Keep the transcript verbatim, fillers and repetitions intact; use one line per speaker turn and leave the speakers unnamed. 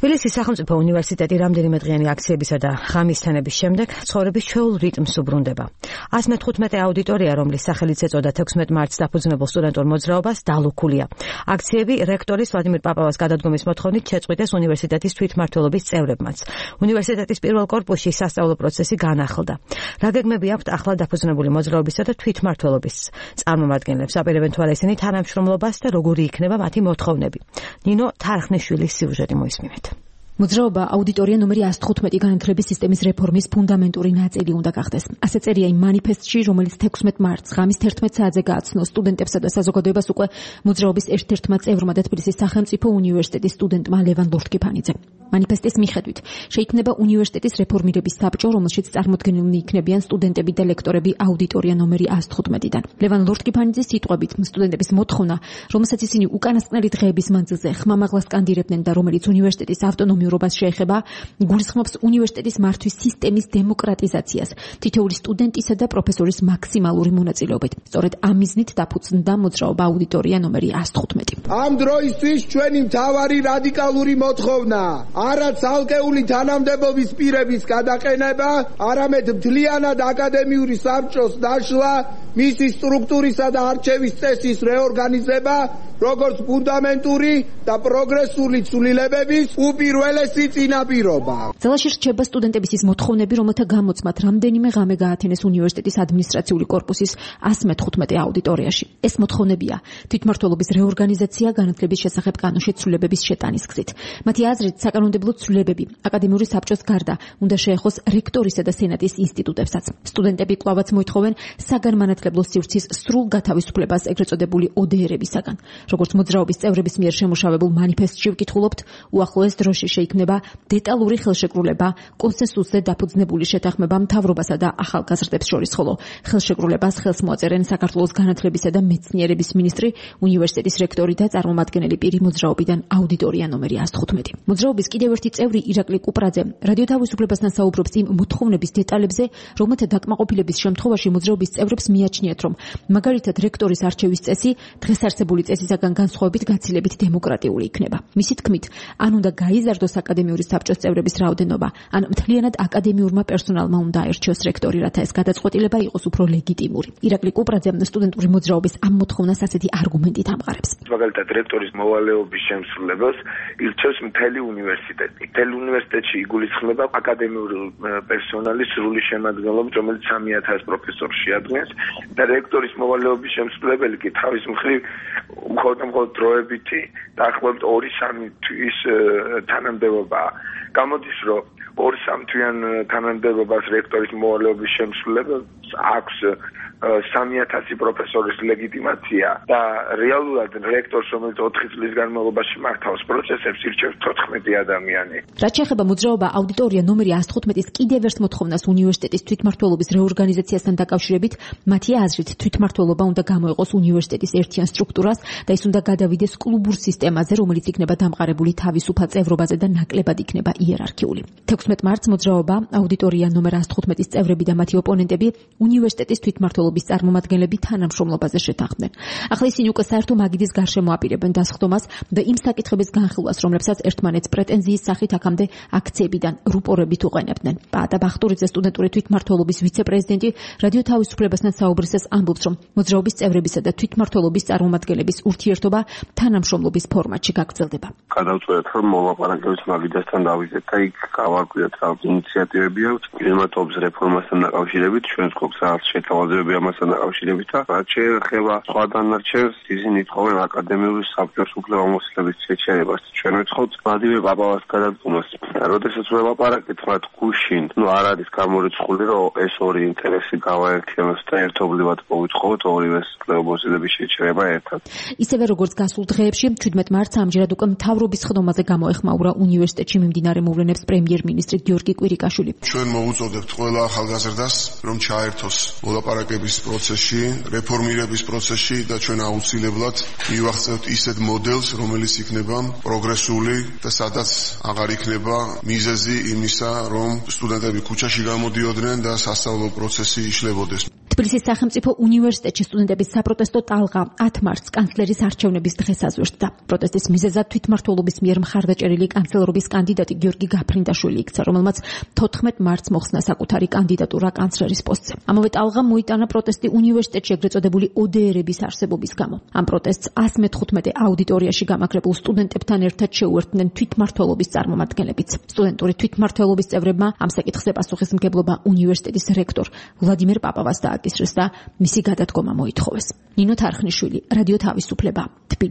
თბილისის სახელმწიფო უნივერსიტეტი რამდენიმე დღიანი აქციებისა და ღამისთანების შემდეგ ცხოვრების ჩვეულ რიტმს უბრუნდება. ას მეთხუთმეტე აუდიტორია, რომლის სახელიც ეწოდა თექვსმეტ მარტს დაფუძნებულ სტუდენტურ მოძრაობას, დალუქულია. აქციები რექტორის ვლადიმერ პაპავას გადადგომის მოთხოვნით შეწყვიტეს უნივერსიტეტის თვითმმართველობის წევრებმაც. უნივერსიტეტის პირველ კორპუსში სასწავლო პროცესი განახლდა. რა გეგმები აქვთ ახლა დაფუძნებული მოძრაობისა და თვითმმართველობის წარმომადგენლებს? აპირებენ თვალ ესენი თანამშრომლობას და როგორი იქნება მათი მოთხოვნები. ნინო თარხნიშვილის სიუჟეტი მოისმინეთ.
მოძრაობა აუდიტორია ნომერი ას თხუთმეტი განათლების სისტემის რეფორმის ფუნდამენტური ნაწილი უნდა გახდეს. ასე წერია იმ მანიფესტში, რომელიც თექვსმეტ მარტს ღამის თერთმეტ საათზე გააცნო სტუდენტებსა და საზოგადოებას უკვე მოძრაობის ერთ-ერთმა წევრმა და თბილისის სახელმწიფო უნივერსიტეტის სტუდენტმა ლევან ლორთქიფანიძემ. მანიფესტის მიხედვით შეიქმნება უნივერსიტეტის რეფორმირების საბჭო, რომელშიც წარმოდგენილნი იქნებიან სტუდენტები და ლექტორები აუდიტორია ნომერი ას თხუთმეტიდან. ლევან ლორთქიფანიძის სიტყვებით, სტუდენტების მოთხოვნა, რომელსაც ისინი უკანასკნელი დღეების მანძილზე ხმამაღლას კანდირებდნენ და რომელიც უნივერსიტეტის ავტონომიურობას შეეხება, გულისხმობს უნივერსიტეტის მართვის სისტემის დემოკრატიზაციას, თითოეული სტუდენტისა და პროფესორის მაქსიმალური მონაწილეობით. სწორედ ამ მიზნით დაფუძნდა მოძრაობა აუდიტორია ნომერი ას თხუთმეტი.
ამ დროისთვის ჩვენი მთავარი რადიკალური მოთხოვნა არა ცალკეული თანამდებობის პირების გადაყენება, არამედ მთლიანად აკადემიური საბჭოს დაშლა, მისი სტრუქტურისა და არჩევის წესის რეორგანიზება, როგორც ფუნდამენტური და პროგრესული ცვლილებების უპირველესი წინაპირობა.
ძალაში რჩება სტუდენტების ის მოთხოვნები, რომელთა გამოც მათ რამდენიმე ღამე გაათენეს უნივერსიტეტის ადმინისტრაციული კორპუსის ას მეთხუთმეტე აუდიტორიაში. ეს მოთხოვნებია თვითმმართველობის რეორგანიზაცია განათლების შესახებ კანონში ცვლილებების შეტანის გზით. მათი აზრით, საკანონმდებლო ცვლილებები აკადემიური საბჭოს გარდა უნდა შეეხოს რექტორისა და სენატის ინსტიტუტებსაც. სტუდენტები კვლავაც მოითხოვენ საგანმანათლებლო სივრცის სრულ გათავისუფლებას ეგრეთ წოდებული ო დე ერებისაგან. როგორც მოძრაობის წევრების მიერ შემუშავებულ მანიფესტში ვკითხულობთ, უახლოეს დროში შეიქმნება დეტალური ხელშეკრულება კონსენსუსზე დაფუძნებული შეთანხმება მთავრობასა და ახალგაზრდებს შორის, ხოლო ხელშეკრულებას ხელს მოაწერენ საქართველოს განათლებისა და მეცნიერების მინისტრი, უნივერსიტეტის რექტორი და წარმომადგენელი პირი მოძრაობიდან აუდიტორია ნომერი ას თხუთმეტი. მოძრაობის კიდევ ერთი წევრი ირაკლი კუპრაძე რადიო თავისუფლებასთან საუბრობს იმ მოთხოვნების დეტალებზე, რომელთა დაკმაყოფილების შემთხვევაში მოძრაობის წევრებს მიაჩნიათ, რომ მაგალითად რექტორის არჩევის წესი დღეს არსებული წესისაგან განსხვავებით გაცილებით დემოკრატიული იქნება. მისი თქმით, ან უნდა გაიზარდოს აკადემიური საბჭოს წევრების რაოდენობა, ან მთლიანად აკადემიურმა პერსონალმა უნდა აერჩიოს რექტორი, რათა ეს გადაწყვეტილება იყოს უფრო ლეგიტიმური. ირაკლი კუპრაძე სტუდენტური მოძრაობის ამ მოთხოვნას ასეთი არგუმენტით ამყარებს.
მაგალითად, რექტორის მოვალეობის შემსრულებას ირჩევს მთელი უნივერსიტეტი. მთელი უნივერსიტეტში იგულისხმება აკადემიური პერსონალის სრული შემადგენლობით, რომელიც სამი ათას პროფესორს შეადგენს და რექტორის მოვალეობის შემსრულებელი კი თავის მხრივ მხოლოდ მხოლოდ დროებითი დაახლოებით ორი სამი თვის თანამდებობაა. გამოდის, რომ ორი სამი თვიან თანამდებობას რექტორის მოვალეობის შემსრულებელს აქვს სამი ათასი პროფესორის ლეგიტიმაცია და რეალურად რექტორს, რომელიც ოთხი წლის განმავლობაში მართავს პროცესებს, ირჩევს თოთხმეტი ადამიანი.
რაც შეეხება მოძრაობა აუდიტორია ნომერი ას თხუთმეტის კიდევ ერთ მოთხოვნას უნივერსიტეტის თვითმმართველობის რეორგანიზაციასთან დაკავშირებით, მათი აზრით თვითმმართველობა უნდა გამოეყოს უნივერსიტეტის ერთიან სტრუქტურას და ის უნდა გადავიდეს კლუბურ სისტემაზე, რომელიც იქნება დამყარებული თავისუფალ წევრობაზე და ნაკლებად იქნება იერარქიული. თექვსმეტ მარტს მოძრაობა აუდიტორია ნომერ ას თხუთმეტის წევრები და მათი ოპონენტები უნივერსიტეტის თვითმმართველობის წარმომადგენლები თანამშრომლობაზე შეთანხმდნენ. ახლა ისინი უკვე საერთო მაგიდის გარშემო აპირებენ დასხდომას და იმ საკითხების განხილვას, რომლებსაც ერთმანეთს პრეტენზიის სახით აქამდე აქციებიდან რუპორებით უყენებდნენ. პაატა ბახტურიძე, სტუდენტური თვითმმართველობის ვიცე-პრეზიდენტი, რადიო თავისუფლებასთან საუბრისას ამბობს, რომ მოძრაობის წევრებისა და თვითმმართველობის წარმომადგენლების ურთიერთობა თანამშრომლობის ფორმატში გაგრძელდება.
გადავწყვეტ, რომ მოლაპარაკების მაგიდასთან დავიზეთ და იქ გავარკვიოთ რა ინიციატივები აქვს კლიმატობის რეფორმასთან დაკავშირებით, ჩვენს გვაქვს რაღაც შეთავაზებები ამასთან დაკავშირებით და რაც შეეხება სხვა დანარჩენს, ისინი ითხოვენ აკადემიური საბჭოს უფლებამოსილების შეჩერებას. ჩვენ ვეთხოვთ ვლადიმერ პაპავას გადადგომას. როდესაც ველაპარაკეთ მათ გუშინ, ნუ არ არის გამორიცხული, რომ ეს ორი ინტერესი გავაერთიანოს და ერთობლივად მოვითხოვოთ ორივეს უფლებამოსილების შეჩერება ერთად.
ისევე როგორც გასულ დღეებში, ჩვიდმეტ მარტს ამჯერად უკვე მთავრობის ხდომაზე გამოეხმაურა უნივერსიტეტში მიმდინარე მოვლენებს პრემიერ-მინისტრი გიორგი კვირიკაშვილი.
ჩვენ მოუწოდებთ ყველა ახალგაზრდას, რომ ჩაერთოს მოლაპარაკების პროცესში, რეფორმირების პროცესში და ჩვენ აუცილებლად მივახცევთ ისეთ მოდელს, რომელიც იქნება პროგრესული და სადაც აღარ იქნება მიზეზი იმისა, რომ სტუდენტები ქუჩაში გამოდიოდნენ და სასწავლო პროცესი იშლებოდეს.
თბილისის სახელმწიფო უნივერსიტეტში სტუდენტების საპროტესტო ტალღა ათ მარტს კანცლერის არჩევნების დღეს აზვერდა. პროტესტის მიზეზად თვითმმართველობის მიერ მხარდაჭერილი კანცლერობის კანდიდატი გიორგი გაფრინდაშვილი იქცა, რომელმაც თოთხმეტ მარტს მოხსნა საკუთარი კანდიდატურა კანცლერის პოსტზე. ამავე ტალღამ მოიტანა პროტესტი უნივერსიტეტში ეგრეთ წოდებული ო დე ერების არსებობის გამო. ამ პროტესტს ას მეთოთხმეტე აუდიტორიაში გამაგრებულ სტუდენტებთან ერთად შეუერთდნენ თვითმმართველობის წარმომადგენლებიც. სტუდენტური თვითმმართველობის წევრებმა ამ საკითხზე პასუხისმგებლობა უნივერსიტეტის რექტორ ვლადიმერ პაპავას დააკისრეს და მისი გადადგომა მოითხოვეს. ნინო თარხნიშვილი, რადიო თავისუფლება.